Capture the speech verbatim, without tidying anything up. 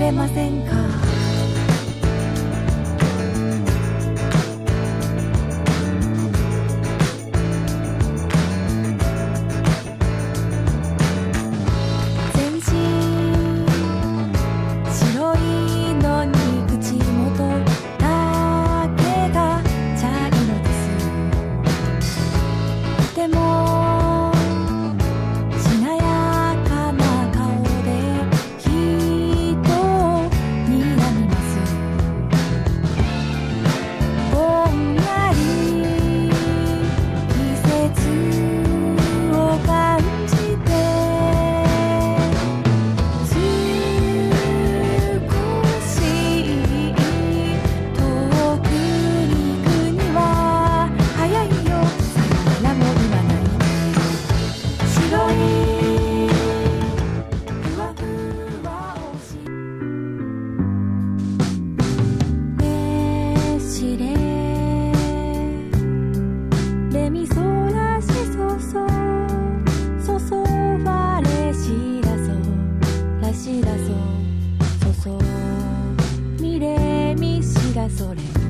れませんか。全身白いのに口元だけが茶色です。でもしなやかな顔で人を睨みます。ぼんやり季節を感じて少し遠くに行くには早いよ。さよならも言わないで。白いふわふわをしレシレレミソラシソソソソファレシラソラシラソソソミレミシラソレ